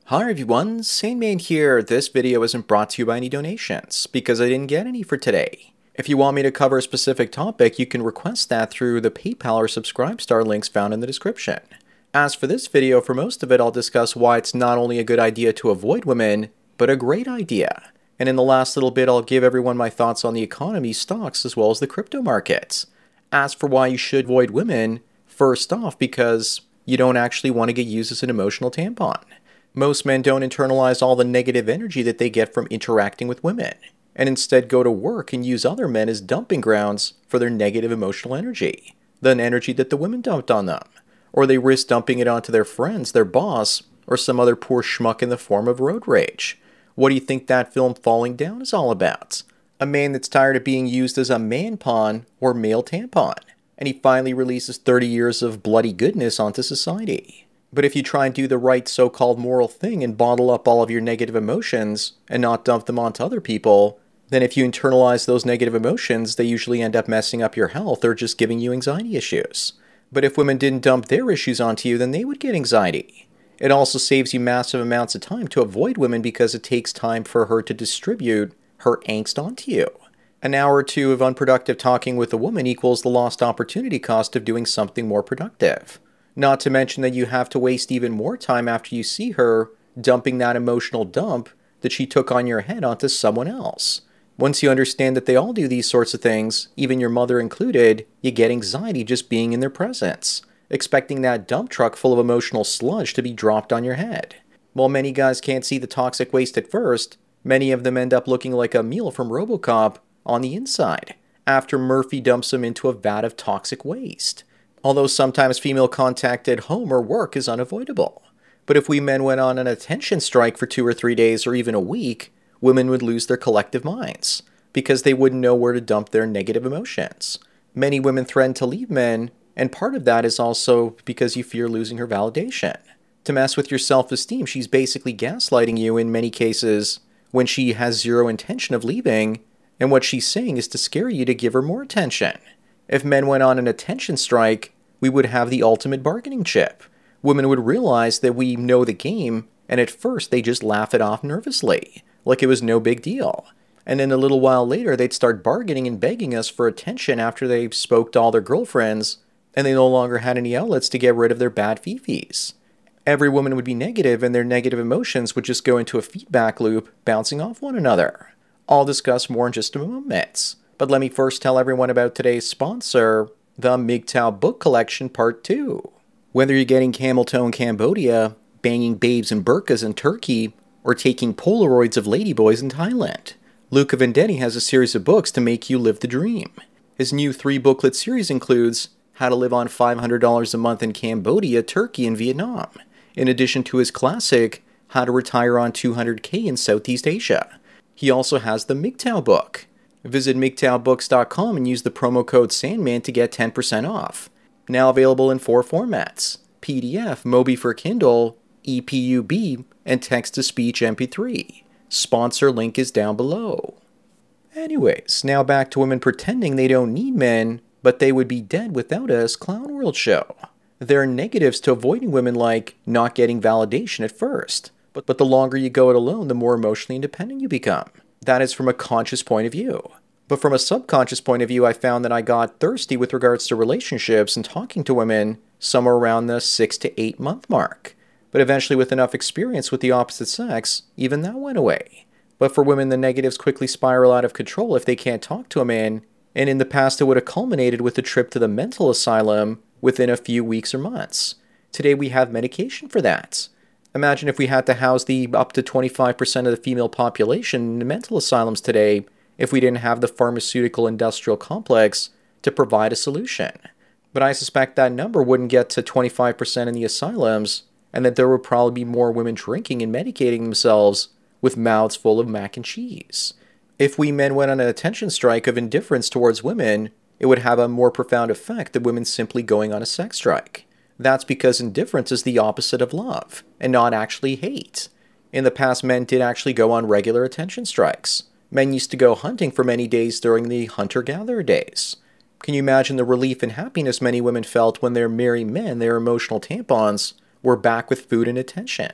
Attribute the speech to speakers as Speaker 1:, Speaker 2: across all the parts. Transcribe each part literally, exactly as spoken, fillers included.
Speaker 1: Hi everyone, Sandman here. This video isn't brought to you by any donations, because I didn't get any for today. If you want me to cover a specific topic, you can request that through the PayPal or Subscribestar links found in the description. As for this video, for most of it I'll discuss why it's not only a good idea to avoid women, but a great idea. And in the last little bit I'll give everyone my thoughts on the economy, stocks, as well as the crypto markets. As for why you should avoid women, first off, because you don't actually want to get used as an emotional tampon. Most men don't internalize all the negative energy that they get from interacting with women, and instead go to work and use other men as dumping grounds for their negative emotional energy, the energy that the women dumped on them, or they risk dumping it onto their friends, their boss, or some other poor schmuck in the form of road rage. What do you think that film Falling Down is all about? A man that's tired of being used as a man pawn or male tampon, and he finally releases thirty years of bloody goodness onto society. But if you try and do the right so-called moral thing and bottle up all of your negative emotions and not dump them onto other people, then if you internalize those negative emotions, they usually end up messing up your health or just giving you anxiety issues. But if women didn't dump their issues onto you, then they would get anxiety. It also saves you massive amounts of time to avoid women because it takes time for her to distribute her angst onto you. An hour or two of unproductive talking with a woman equals the lost opportunity cost of doing something more productive. Not to mention that you have to waste even more time after you see her dumping that emotional dump that she took on your head onto someone else. Once you understand that they all do these sorts of things, even your mother included, you get anxiety just being in their presence, expecting that dump truck full of emotional sludge to be dropped on your head. While many guys can't see the toxic waste at first, many of them end up looking like a meal from RoboCop on the inside, after Murphy dumps them into a vat of toxic waste. Although sometimes female contact at home or work is unavoidable. But if we men went on an attention strike for two or three days or even a week, women would lose their collective minds, because they wouldn't know where to dump their negative emotions. Many women threaten to leave men, and part of that is also because you fear losing her validation. To mess with your self-esteem, she's basically gaslighting you in many cases when she has zero intention of leaving, and what she's saying is to scare you to give her more attention. If men went on an attention strike, we would have the ultimate bargaining chip. Women would realize that we know the game, and at first they just laugh it off nervously, like it was no big deal. And then a little while later, they'd start bargaining and begging us for attention after they spoke to all their girlfriends, and they no longer had any outlets to get rid of their bad fifis. Every woman would be negative, and their negative emotions would just go into a feedback loop, bouncing off one another. I'll discuss more in just a moment. But let me first tell everyone about today's sponsor, the M G T O W Book Collection Part two. Whether you're getting camel toe in Cambodia, banging babes in burqas in Turkey, or taking Polaroids of ladyboys in Thailand, Luca Vendetti has a series of books to make you live the dream. His new three-booklet series includes How to Live on five hundred dollars a Month in Cambodia, Turkey, and Vietnam, in addition to his classic, How to Retire on two hundred K in Southeast Asia. He also has the M G T O W book. Visit M G T O W books dot com and use the promo code Sandman to get ten percent off. Now available in four formats: P D F, Mobi for Kindle, E P U B, and text-to-speech M P three. Sponsor link is down below. Anyways, now back to women pretending they don't need men, but they would be dead without us Clown World show. There are negatives to avoiding women like not getting validation at first, but, but the longer you go it alone, the more emotionally independent you become. That is from a conscious point of view. But from a subconscious point of view, I found that I got thirsty with regards to relationships and talking to women somewhere around the six to eight month mark. But eventually, with enough experience with the opposite sex, even that went away. But for women, the negatives quickly spiral out of control if they can't talk to a man, and in the past it would have culminated with a trip to the mental asylum within a few weeks or months. Today we have medication for that. Imagine if we had to house the up to twenty-five percent of the female population in mental asylums today if we didn't have the pharmaceutical industrial complex to provide a solution. But I suspect that number wouldn't get to twenty-five percent in the asylums, and that there would probably be more women drinking and medicating themselves with mouths full of mac and cheese. If we men went on an attention strike of indifference towards women, it would have a more profound effect than women simply going on a sex strike. That's because indifference is the opposite of love, and not actually hate. In the past, men did actually go on regular attention strikes. Men used to go hunting for many days during the hunter-gatherer days. Can you imagine the relief and happiness many women felt when their merry men, their emotional tampons, were back with food and attention?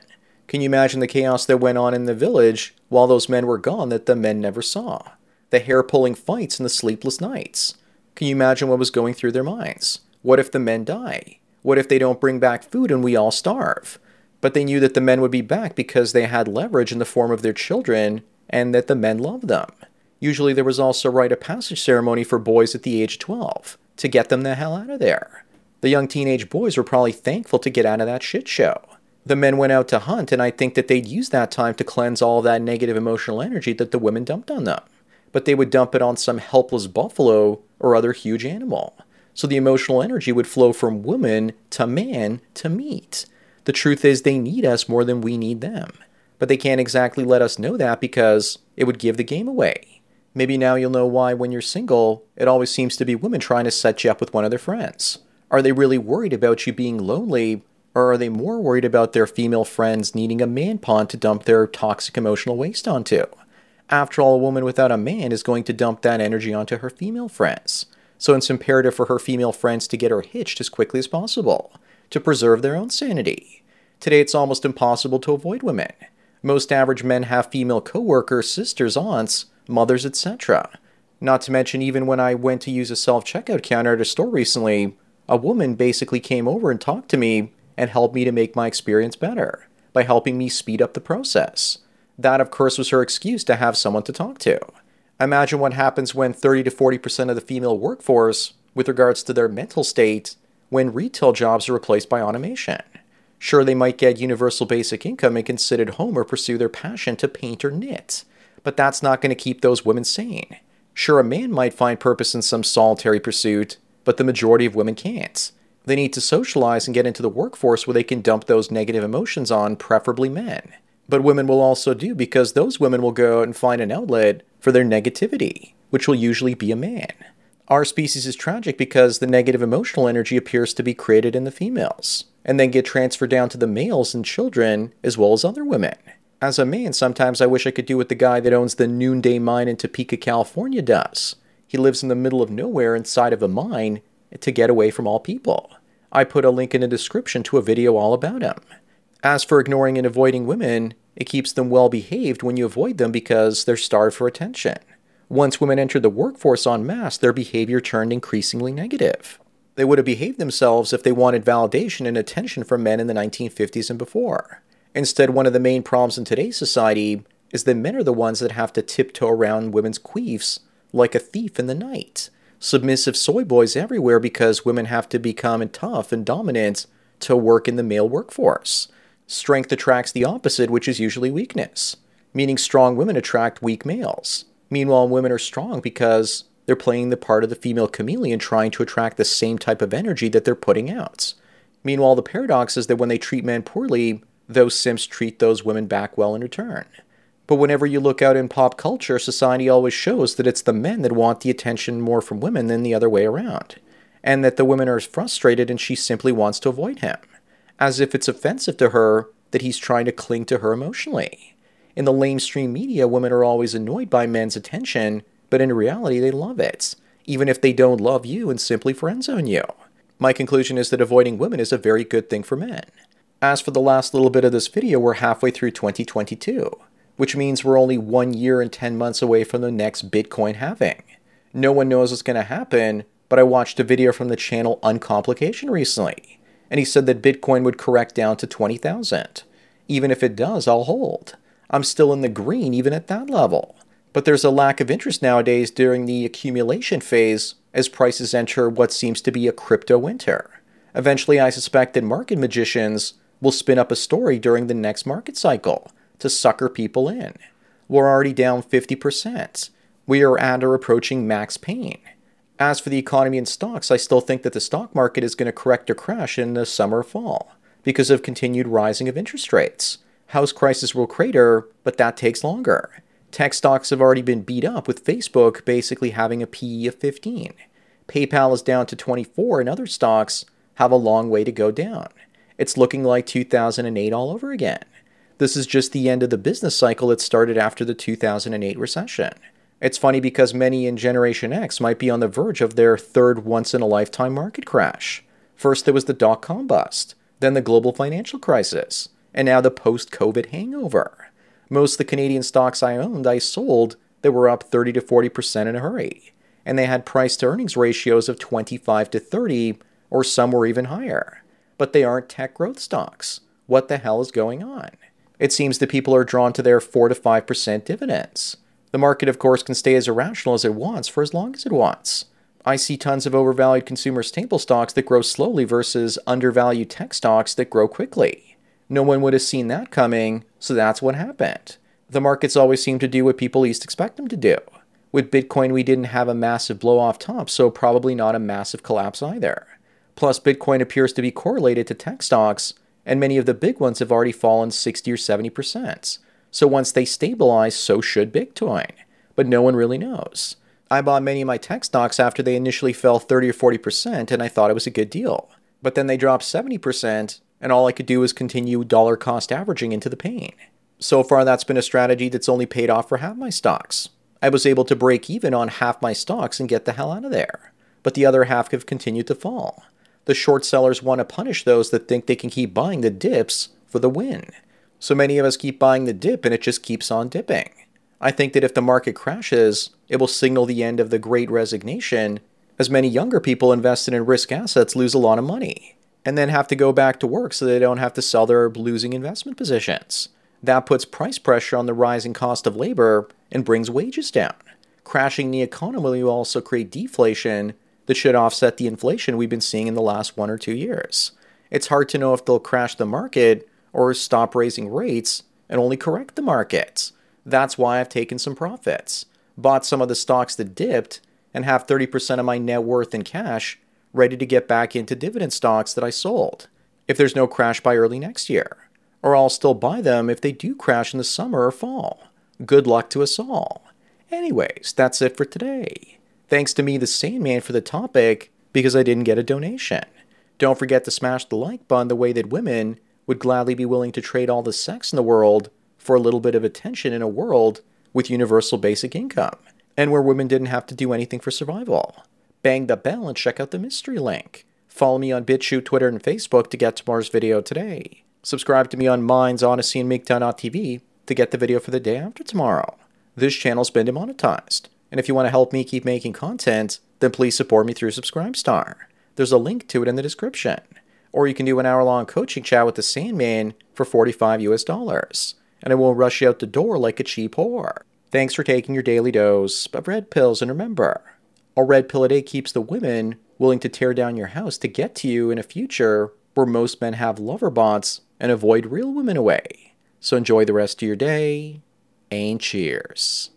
Speaker 1: Can you imagine the chaos that went on in the village while those men were gone that the men never saw? The hair-pulling fights and the sleepless nights. Can you imagine what was going through their minds? What if the men die? What if they don't bring back food and we all starve? But they knew that the men would be back because they had leverage in the form of their children and that the men loved them. Usually there was also a rite of passage ceremony for boys at the age of twelve to get them the hell out of there. The young teenage boys were probably thankful to get out of that shit show. The men went out to hunt, and I think that they'd use that time to cleanse all of that negative emotional energy that the women dumped on them. But they would dump it on some helpless buffalo or other huge animal. So the emotional energy would flow from woman to man to meat. The truth is they need us more than we need them. But they can't exactly let us know that because it would give the game away. Maybe now you'll know why when you're single, it always seems to be women trying to set you up with one of their friends. Are they really worried about you being lonely, or are they more worried about their female friends needing a man pawn to dump their toxic emotional waste onto? After all, a woman without a man is going to dump that energy onto her female friends. So it's imperative for her female friends to get her hitched as quickly as possible, to preserve their own sanity. Today it's almost impossible to avoid women. Most average men have female coworkers, sisters, aunts, mothers, et cetera. Not to mention, even when I went to use a self-checkout counter at a store recently, a woman basically came over and talked to me and helped me to make my experience better by helping me speed up the process. That, of course, was her excuse to have someone to talk to. Imagine what happens when thirty to forty percent of the female workforce, with regards to their mental state, when retail jobs are replaced by automation. Sure, they might get universal basic income and can sit at home or pursue their passion to paint or knit, but that's not going to keep those women sane. Sure, a man might find purpose in some solitary pursuit, but the majority of women can't. They need to socialize and get into the workforce where they can dump those negative emotions on, preferably men. But women will also do, because those women will go out and find an outlet for their negativity, which will usually be a man. Our species is tragic because the negative emotional energy appears to be created in the females, and then get transferred down to the males and children, as well as other women. As a man, sometimes I wish I could do what the guy that owns the Noonday Mine in Topeka, California does. He lives in the middle of nowhere inside of a mine to get away from all people. I put a link in the description to a video all about him. As for ignoring and avoiding women, it keeps them well behaved when you avoid them because they're starved for attention. Once women entered the workforce en masse, their behavior turned increasingly negative. They would have behaved themselves if they wanted validation and attention from men in the nineteen fifties and before. Instead, one of the main problems in today's society is that men are the ones that have to tiptoe around women's queefs like a thief in the night. Submissive soy boys everywhere because women have to become tough and dominant to work in the male workforce. Strength attracts the opposite, which is usually weakness, meaning strong women attract weak males. Meanwhile, women are strong because they're playing the part of the female chameleon trying to attract the same type of energy that they're putting out. Meanwhile, the paradox is that when they treat men poorly, those simps treat those women back well in return. But whenever you look out in pop culture, society always shows that it's the men that want the attention more from women than the other way around, and that the women are frustrated and she simply wants to avoid him, as if it's offensive to her that he's trying to cling to her emotionally. In the lamestream media, women are always annoyed by men's attention, but in reality they love it, even if they don't love you and simply friendzone you. My conclusion is that avoiding women is a very good thing for men. As for the last little bit of this video, we're halfway through twenty twenty-two, which means we're only one year and ten months away from the next Bitcoin halving. No one knows what's going to happen, but I watched a video from the channel Uncomplication recently, and he said that Bitcoin would correct down to twenty thousand. Even if it does, I'll hold. I'm still in the green even at that level. But there's a lack of interest nowadays during the accumulation phase as prices enter what seems to be a crypto winter. Eventually, I suspect that market magicians will spin up a story during the next market cycle to sucker people in. We're already down fifty percent. We are at or approaching max pain. As for the economy and stocks, I still think that the stock market is going to correct or crash in the summer or fall because of continued rising of interest rates. House prices will crater, but that takes longer. Tech stocks have already been beat up, with Facebook basically having a P E of fifteen. PayPal is down to twenty-four, and other stocks have a long way to go down. It's looking like two thousand eight all over again. This is just the end of the business cycle that started after the two thousand eight recession. It's funny because many in Generation X might be on the verge of their third once-in-a-lifetime market crash. First there was the dot-com bust, then the global financial crisis, and now the post-COVID hangover. Most of the Canadian stocks I owned, I sold that were up thirty to forty percent in a hurry, and they had price-to-earnings ratios of twenty-five to thirty, or some were even higher. But they aren't tech growth stocks. What the hell is going on? It seems that people are drawn to their four to five percent dividends. The market, of course, can stay as irrational as it wants for as long as it wants. I see tons of overvalued consumer staple stocks that grow slowly versus undervalued tech stocks that grow quickly. No one would have seen that coming, so that's what happened. The markets always seem to do what people least expect them to do. With Bitcoin, we didn't have a massive blow off top, so probably not a massive collapse either. Plus, Bitcoin appears to be correlated to tech stocks, and many of the big ones have already fallen sixty or seventy percent. So once they stabilize, so should Bitcoin. But no one really knows. I bought many of my tech stocks after they initially fell thirty or forty percent, and I thought it was a good deal. But then they dropped seventy percent, and all I could do was continue dollar cost averaging into the pain. So far, that's been a strategy that's only paid off for half my stocks. I was able to break even on half my stocks and get the hell out of there. But the other half have continued to fall. The short sellers want to punish those that think they can keep buying the dips for the win. So many of us keep buying the dip and it just keeps on dipping. I think that if the market crashes, it will signal the end of the Great Resignation, as many younger people invested in risk assets lose a lot of money, and then have to go back to work so they don't have to sell their losing investment positions. That puts price pressure on the rising cost of labor and brings wages down. Crashing the economy will also create deflation that should offset the inflation we've been seeing in the last one or two years. It's hard to know if they'll crash the market or stop raising rates and only correct the markets. That's why I've taken some profits, bought some of the stocks that dipped, and have thirty percent of my net worth in cash ready to get back into dividend stocks that I sold if there's no crash by early next year. Or I'll still buy them if they do crash in the summer or fall. Good luck to us all. Anyways, that's it for today. Thanks to me, the Sandman, for the topic, because I didn't get a donation. Don't forget to smash the like button the way that women would gladly be willing to trade all the sex in the world for a little bit of attention in a world with universal basic income, and where women didn't have to do anything for survival. Bang the bell and check out the mystery link. Follow me on BitChute, Twitter, and Facebook to get tomorrow's video today. Subscribe to me on Minds, Odyssey, and MGTOW dot T V to get the video for the day after tomorrow. This channel's been demonetized, and if you want to help me keep making content, then please support me through Subscribestar. There's a link to it in the description. Or you can do an hour-long coaching chat with the Sandman for forty-five US dollars, and I won't rush you out the door like a cheap whore. Thanks for taking your daily dose of red pills, and remember, a red pill a day keeps the women willing to tear down your house to get to you in a future where most men have lover bots and avoid real women away. So enjoy the rest of your day, and cheers.